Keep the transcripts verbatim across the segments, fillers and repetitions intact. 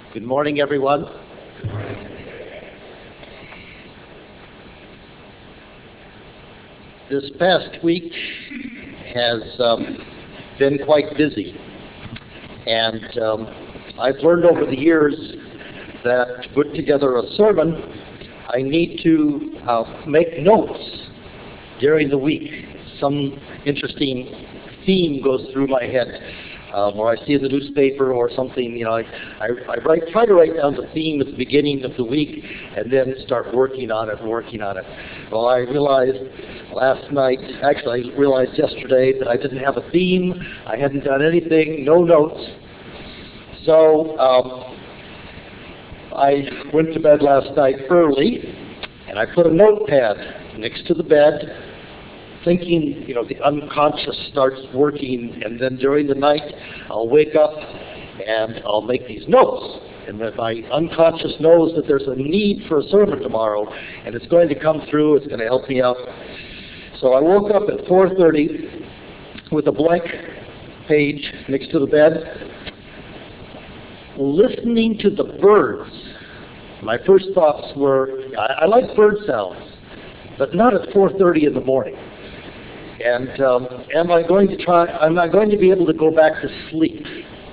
Good morning, everyone. This past week has um, been quite busy, and um, I've learned over the years that to put together a sermon, I need to uh, make notes during the week. Some interesting theme goes through my head, um, or I see in the newspaper or something. You know, I, I, I write, try to write down the theme at the beginning of the week, and then start working on it, working on it. Well, I realized last night, actually I realized yesterday that I didn't have a theme. I hadn't done anything, no notes. So um, I went to bed last night early, and I put a notepad next to the bed, thinking, you know, the unconscious starts working, and then during the night, I'll wake up and I'll make these notes. And that my unconscious knows that there's a need for a sermon tomorrow, and it's going to come through, it's going to help me out. So I woke up at four thirty with a blank page next to the bed, listening to the birds. My first thoughts were, I, I like bird sounds, but not at four thirty in the morning. And um, am I going to try, am I going to be able to go back to sleep?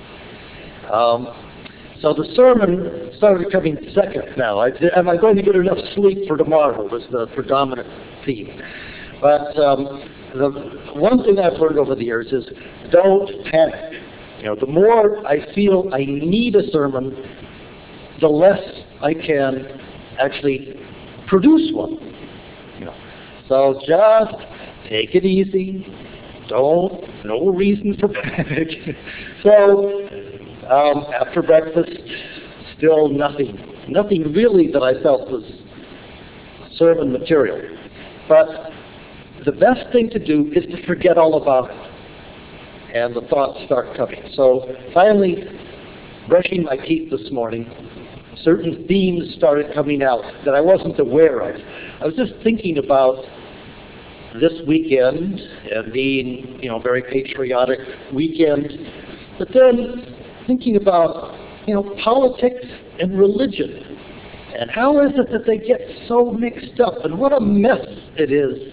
Um, so the sermon started coming second now. I, am I going to get enough sleep for tomorrow was the predominant theme. But um, the one thing I've learned over the years is don't panic. You know, the more I feel I need a sermon, the less I can actually produce one. You know, so just take it easy. Don't, no reason for panic. So um, after breakfast, still nothing, nothing really that I felt was sermon material. But the best thing to do is to forget all about it, and the thoughts start coming. So finally, brushing my teeth this morning, certain themes started coming out that I wasn't aware of. I was just thinking about this weekend and being, you know, very patriotic weekend, but then thinking about, you know, politics and religion, and how is it that they get so mixed up, and what a mess it is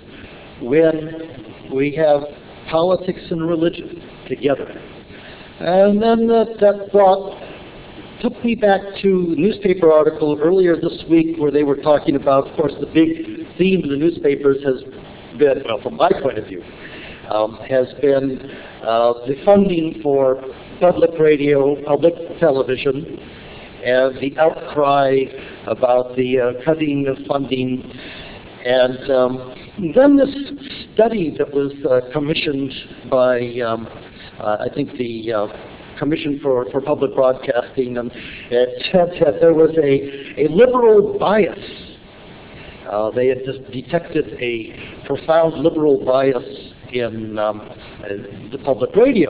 when we have politics and religion together. And then that, that thought took me back to a newspaper article earlier this week where they were talking about, of course, the big theme in the newspapers has been, well, from my point of view, um, has been uh, the funding for public radio, public television, and the outcry about the uh, cutting of funding. And um, then this study that was uh, commissioned by, um, uh, I think, the uh, Commission for, for Public Broadcasting, and it said that there was a, a liberal bias. Uh, they had just detected a profound liberal bias in um, uh, the public radio.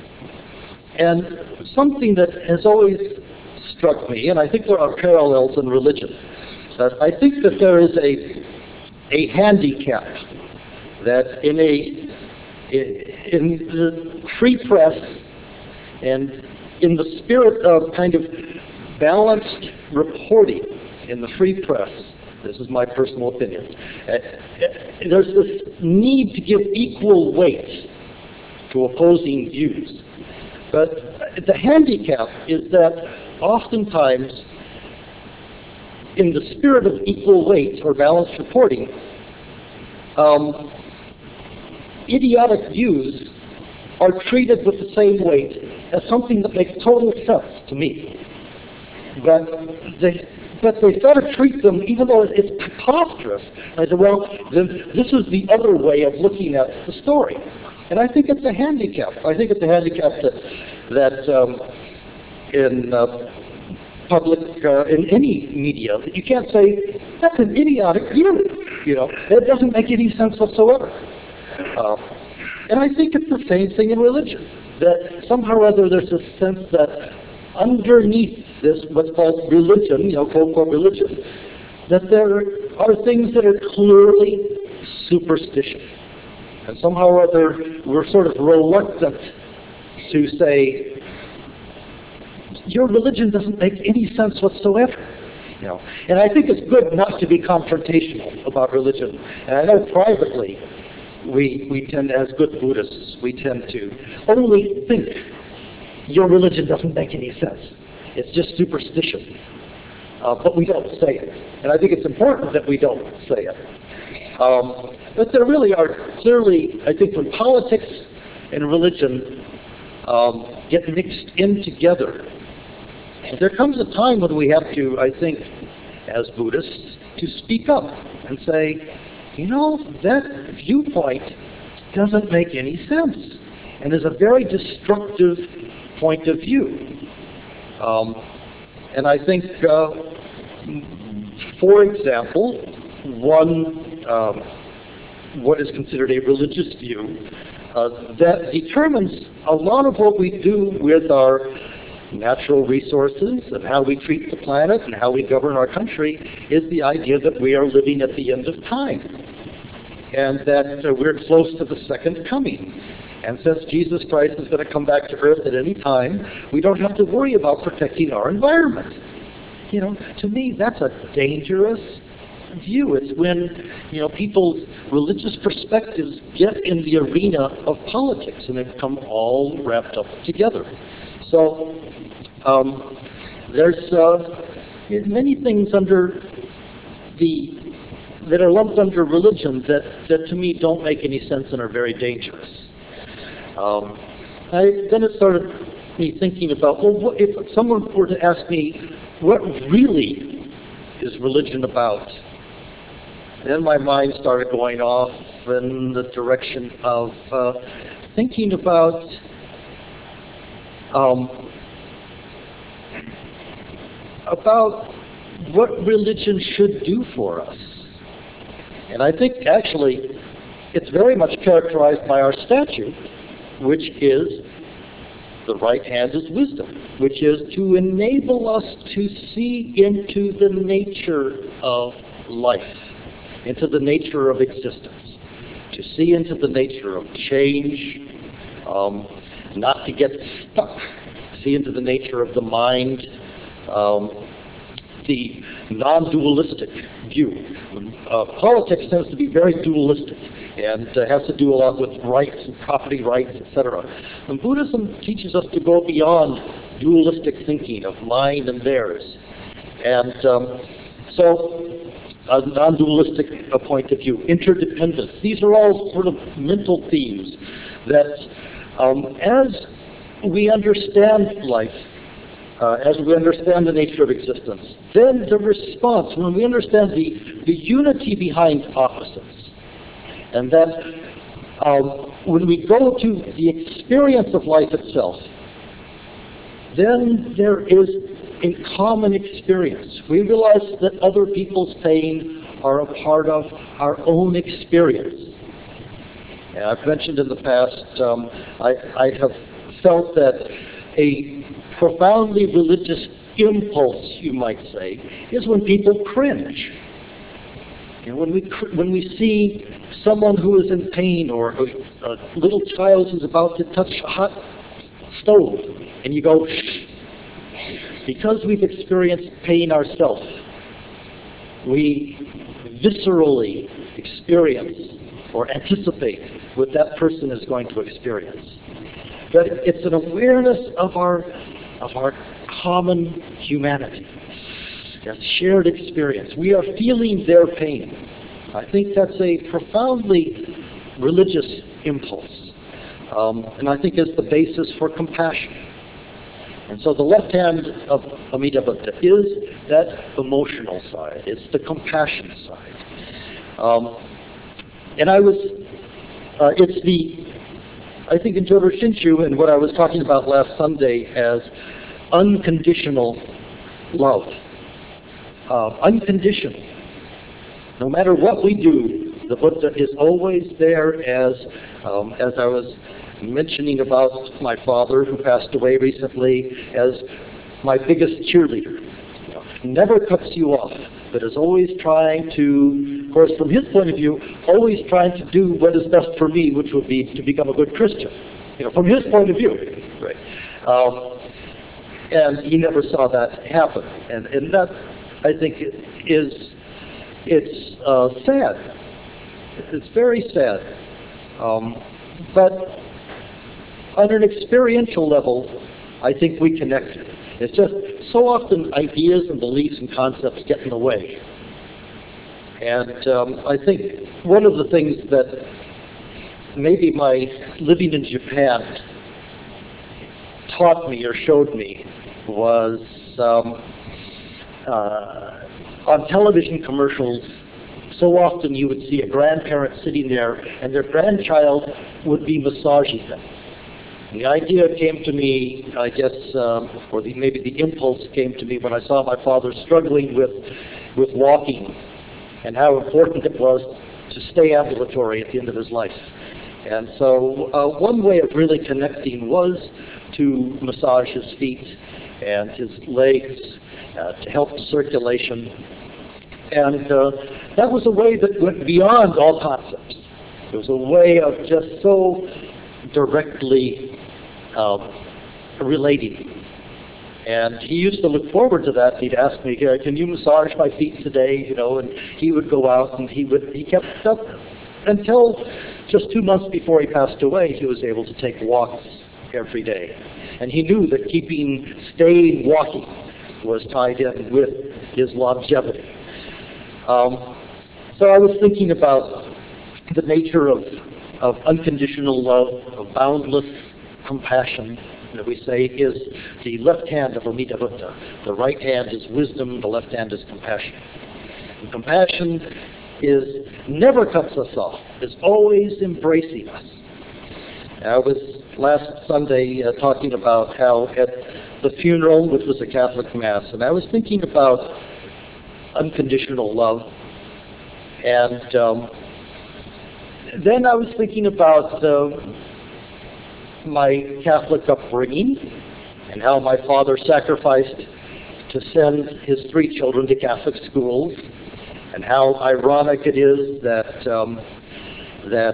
And something that has always struck me, and I think there are parallels in religion, that I think that there is a a handicap that in a in the free press and in the spirit of kind of balanced reporting in the free press, this is my personal opinion, uh, there's this need to give equal weight to opposing views. But the handicap is that oftentimes, in the spirit of equal weight or balanced reporting, um, idiotic views are treated with the same weight as something that makes total sense to me. But they, but they try to treat them, even though it's preposterous. I said, well, then this is the other way of looking at the story. And I think it's a handicap. I think it's a handicap that, that um, in uh, public, uh, in any media, that you can't say, that's an idiotic view. You know, it doesn't make any sense whatsoever. Uh, and I think it's the same thing in religion, that somehow or other there's a sense that underneath this, what's called religion, you know, quote-unquote religion, that there are things that are clearly superstitious. And somehow or other, we're sort of reluctant to say, your religion doesn't make any sense whatsoever. You know, and I think it's good not to be confrontational about religion. And I know privately, we we tend, as good Buddhists, we tend to only think your religion doesn't make any sense. It's just superstition. Uh, but we don't say it. And I think it's important that we don't say it. Um, but there really are clearly, I think, when politics and religion um, get mixed in together, there comes a time when we have to, I think, as Buddhists, to speak up and say, you know, that viewpoint doesn't make any sense and is a very destructive point of view. Um, and I think, uh, for example, one, um, what is considered a religious view, uh, that determines a lot of what we do with our natural resources and how we treat the planet and how we govern our country, is the idea that we are living at the end of time and that uh, we're close to the second coming. And since Jesus Christ is going to come back to earth at any time, we don't have to worry about protecting our environment. You know, to me, that's a dangerous view. It's when, you know, people's religious perspectives get in the arena of politics and they become all wrapped up together. So, um, there's uh, many things under the that are lumped under religion that, that to me don't make any sense and are very dangerous. Um, I, then it started me thinking about, well, what, if someone were to ask me, what really is religion about? Then my mind started going off in the direction of uh, thinking about um, about what religion should do for us. And I think actually it's very much characterized by our statute, which is the right hand is wisdom, which is to enable us to see into the nature of life, into the nature of existence, to see into the nature of change, um, not to get stuck, see into the nature of the mind, um, the non-dualistic view. Uh, politics tends to be very dualistic and uh, has to do a lot with rights and property rights, et cetera. And Buddhism teaches us to go beyond dualistic thinking of mine and theirs. And um, so, a non-dualistic uh, point of view, interdependence. These are all sort of mental themes that, um, as we understand life, Uh, as we understand the nature of existence, then the response, when we understand the, the unity behind opposites, and that um, when we go to the experience of life itself, then there is a common experience. We realize that other people's pain are a part of our own experience. And I've mentioned in the past, um, I, I have felt that a profoundly religious impulse, you might say, is when people cringe. You know, when we when we see someone who is in pain, or a, a little child who's about to touch a hot stove, and you go, shh. Because we've experienced pain ourselves, we viscerally experience or anticipate what that person is going to experience. But it's an awareness of our of our common humanity, a shared experience. We are feeling their pain. I think that's a profoundly religious impulse, um, and I think is the basis for compassion. And so the left hand of Amitabha is that emotional side. It's the compassion side. Um, and I was, uh, it's the I think in Jodo Shinshu, and what I was talking about last Sunday as unconditional love. Uh, unconditional. No matter what we do, the Buddha is always there as, um, as I was mentioning about my father who passed away recently, as my biggest cheerleader. You know, never cuts you off, but is always trying to, of course, from his point of view, always trying to do what is best for me, which would be to become a good Christian. You know, from his point of view, right? Um, and he never saw that happen. And, and that, I think, is, it's uh, sad. It's very sad. Um, but on an experiential level, I think we connected. It's just so often ideas and beliefs and concepts get in the way. And um, I think one of the things that maybe my living in Japan taught me or showed me was um, uh, on television commercials, so often you would see a grandparent sitting there and their grandchild would be massaging them. And the idea came to me, I guess, um, or the, maybe the impulse came to me when I saw my father struggling with, with walking and how important it was to stay ambulatory at the end of his life. And so uh, one way of really connecting was to massage his feet and his legs uh, to help the circulation. And uh, that was a way that went beyond all concepts. It was a way of just so directly uh, relating. And he used to look forward to that. He'd ask me, "Can you massage my feet today?" You know, and he would go out and he would he kept up until just two months before he passed away. He was able to take walks every day, and he knew that keeping staying walking was tied in with his longevity. Um, so I was thinking about the nature of of unconditional love, of boundless compassion. That we say is the left hand of Amida Buddha. The right hand is wisdom, the left hand is compassion. And compassion is never cuts us off, is always embracing us. I was last Sunday uh, talking about how at the funeral, which was a Catholic Mass, and I was thinking about unconditional love. And um, then I was thinking about uh, my Catholic upbringing and how my father sacrificed to send his three children to Catholic schools, and how ironic it is that um, that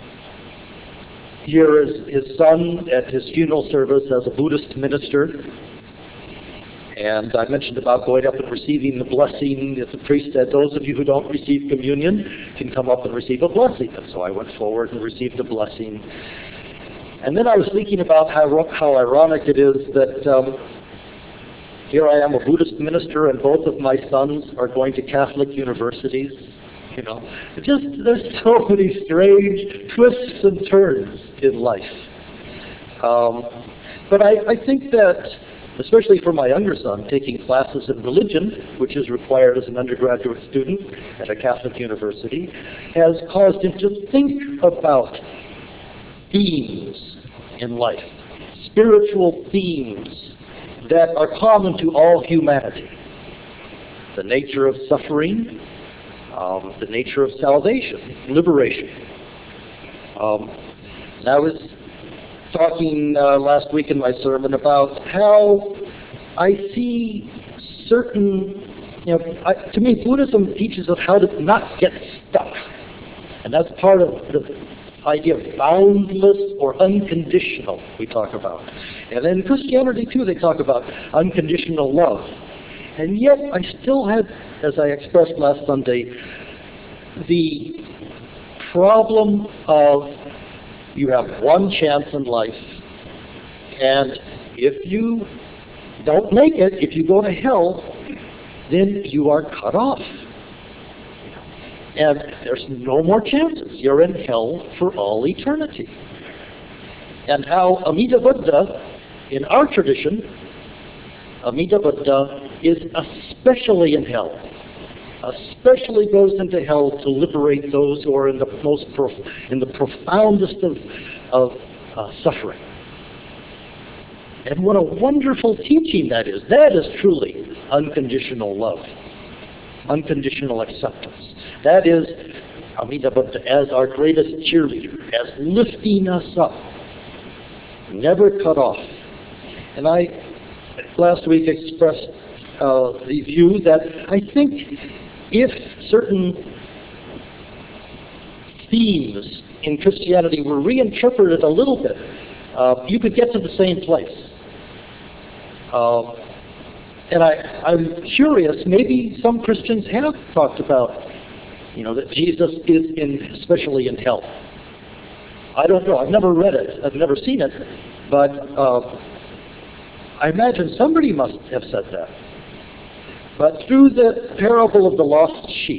here is his son at his funeral service as a Buddhist minister. And I mentioned about going up and receiving the blessing. The priest said, "Those of you who don't receive communion can come up and receive a blessing." And so I went forward and received a blessing. And then I was thinking about how, how ironic it is that um, here I am, a Buddhist minister, and both of my sons are going to Catholic universities. You know, it's just there's so many strange twists and turns in life. Um, but I, I think that, especially for my younger son, taking classes in religion, which is required as an undergraduate student at a Catholic university, has caused him to think about themes in life, spiritual themes that are common to all humanity. The nature of suffering, um, the nature of salvation, liberation. Um, and I was talking uh, last week in my sermon about how I see certain, you know, I, to me Buddhism teaches us how to not get stuck. And that's part of the idea of boundless or unconditional we talk about. And in Christianity too they talk about unconditional love. And yet I still had, as I expressed last Sunday, the problem of you have one chance in life, and if you don't make it, if you go to hell, then you are cut off. And there's no more chances. You're in hell for all eternity. And how Amida Buddha, in our tradition, Amida Buddha is especially in hell. Especially goes into hell to liberate those who are in the most prof- in the profoundest of, of uh, suffering. And what a wonderful teaching that is. That is truly unconditional love, unconditional acceptance. That is Amida Buddha as our greatest cheerleader, as lifting us up, never cut off. And I last week expressed uh, the view that I think if certain themes in Christianity were reinterpreted a little bit, uh, you could get to the same place. Um, and I, I'm curious, maybe some Christians have talked about, you know, that Jesus is in, especially in hell. I don't know. I've never read it. I've never seen it. But uh, I imagine somebody must have said that. But through the parable of the lost sheep,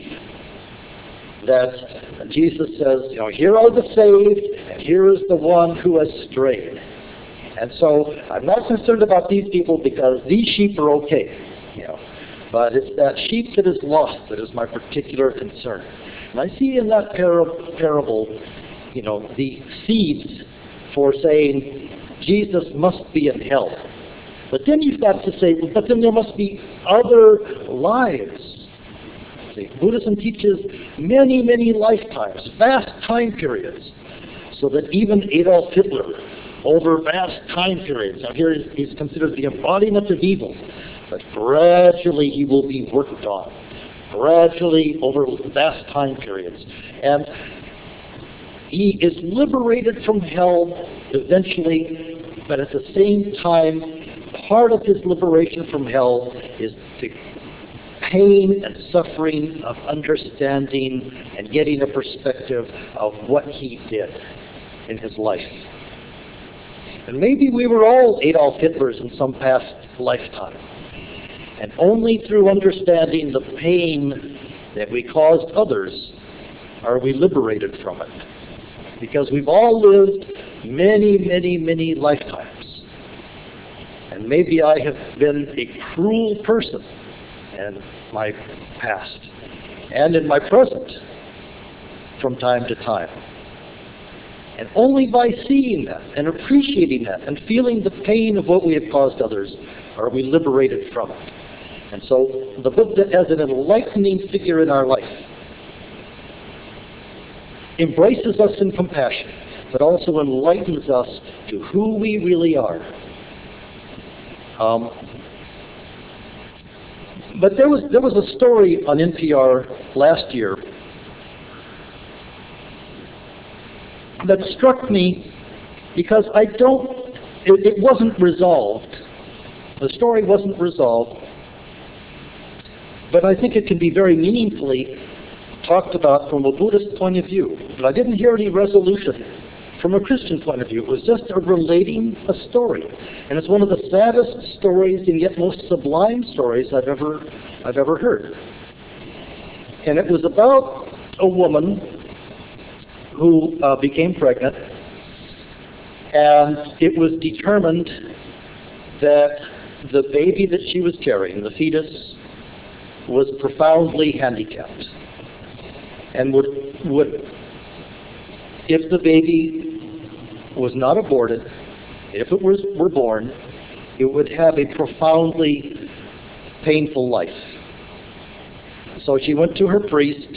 that Jesus says, you know, here are the saved, and here is the one who has strayed. And so I'm not concerned about these people because these sheep are okay, you know. But it's that sheep that is lost that is my particular concern. And I see in that par- parable, you know, the seeds for saying Jesus must be in hell. But then you've got to say, but then there must be other lives. See, Buddhism teaches many, many lifetimes, vast time periods, so that even Adolf Hitler, over vast time periods, now here he's considered the embodiment of evil, but gradually he will be worked on, gradually over vast time periods. And he is liberated from hell eventually, but at the same time, part of his liberation from hell is the pain and suffering of understanding and getting a perspective of what he did in his life. And maybe we were all Adolf Hitlers in some past lifetime. And only through understanding the pain that we caused others are we liberated from it. Because we've all lived many, many, many lifetimes. And maybe I have been a cruel person in my past and in my present from time to time. And only by seeing that and appreciating that and feeling the pain of what we have caused others are we liberated from it. And so the Buddha, as an enlightening figure in our life, embraces us in compassion, but also enlightens us to who we really are. Um, but there was there was a story on N P R last year that struck me because I don't, it, it wasn't resolved. The story wasn't resolved, but I think it can be very meaningfully talked about from a Buddhist point of view. But I didn't hear any resolution from a Christian point of view. It was just a relating a story. And it's one of the saddest stories and yet most sublime stories I've ever, I've ever heard. And it was about a woman who uh, became pregnant, and it was determined that the baby that she was carrying, the fetus, was profoundly handicapped, and would, would if the baby was not aborted, if it was, were born, it would have a profoundly painful life. So she went to her priest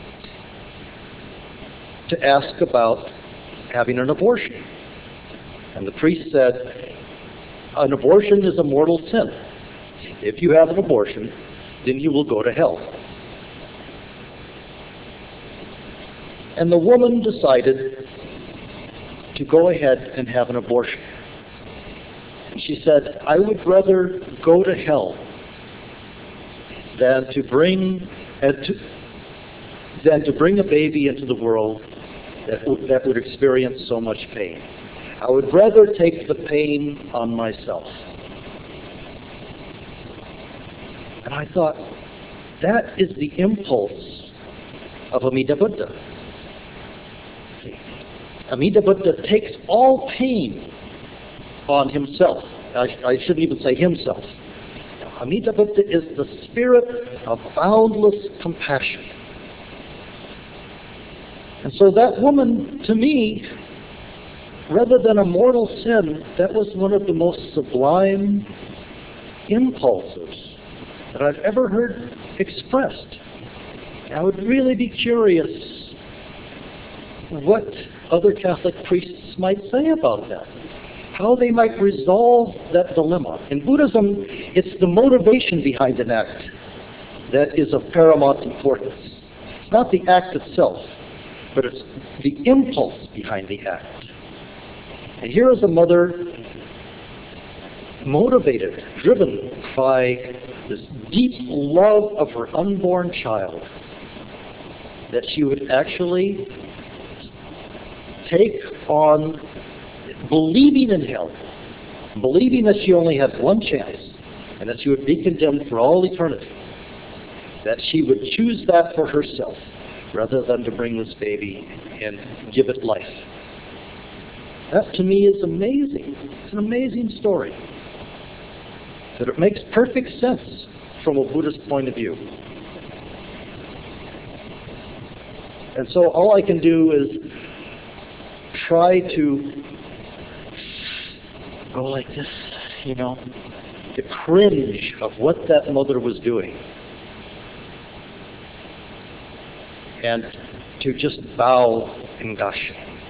to ask about having an abortion. And the priest said, an abortion is a mortal sin. If you have an abortion, then you will go to hell. And the woman decided to go ahead and have an abortion. She said, I would rather go to hell than to bring uh, to, than to bring a baby into the world that would, that would experience so much pain. I would rather take the pain on myself. And I thought, that is the impulse of Amida Buddha. Amida Buddha takes all pain on himself. I, I shouldn't even say himself. Amida Buddha is the spirit of boundless compassion. And so that woman, to me, rather than a mortal sin, that was one of the most sublime impulses that I've ever heard expressed. I would really be curious what other Catholic priests might say about that, how they might resolve that dilemma. In Buddhism, it's the motivation behind an act that is of paramount importance. It's not the act itself, but it's the impulse behind the act. And here is a mother motivated, driven by this deep love of her unborn child, that she would actually take on believing in hell, believing that she only had one chance and that she would be condemned for all eternity, that she would choose that for herself rather than to bring this baby and give it life. That to me is amazing. It's an amazing story. That it makes perfect sense from a Buddhist point of view. And so all I can do is try to go like this, you know, to cringe of what that mother was doing. And to just bow and gush.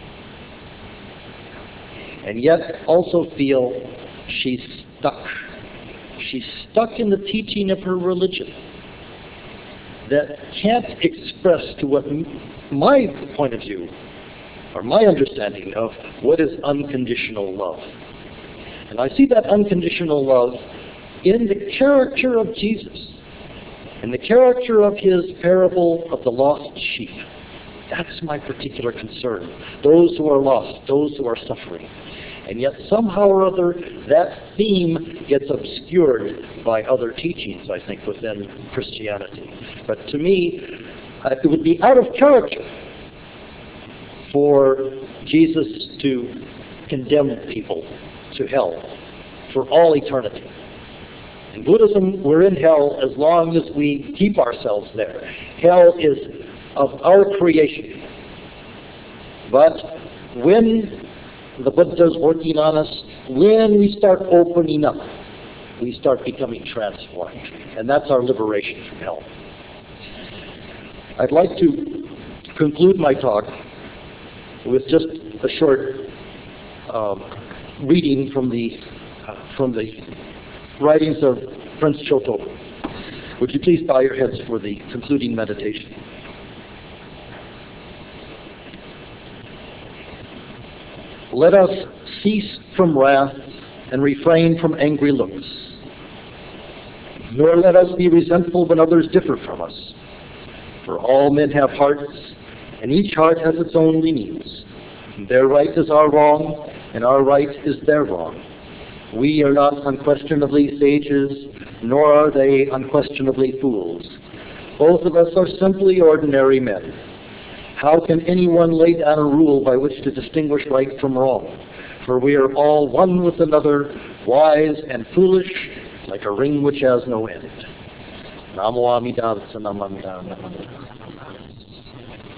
And yet also feel she's stuck. She's stuck in the teaching of her religion that can't express to what my point of view or my understanding of what is unconditional love. And I see that unconditional love in the character of Jesus, in the character of his parable of the lost sheep. That's my particular concern. Those who are lost, those who are suffering. And yet somehow or other, that theme gets obscured by other teachings, I think, within Christianity. But to me, uh, it would be out of character for Jesus to condemn people to hell for all eternity. In Buddhism, we're in hell as long as we keep ourselves there. Hell is of our creation. But when the Buddha's working on us, when we start opening up, we start becoming transformed. And that's our liberation from hell. I'd like to conclude my talk with just a short um, reading from the uh, from the writings of Prince Choto. Would you please bow your heads for the concluding meditation? Let us cease from wrath and refrain from angry looks. Nor let us be resentful when others differ from us. For all men have hearts, and each heart has its own leanings. Their right is our wrong, and our right is their wrong. We are not unquestionably sages, nor are they unquestionably fools. Both of us are simply ordinary men. How can anyone lay down a rule by which to distinguish right from wrong? For we are all one with another, wise and foolish, like a ring which has no end. Namo Amida Vatsa Namanda.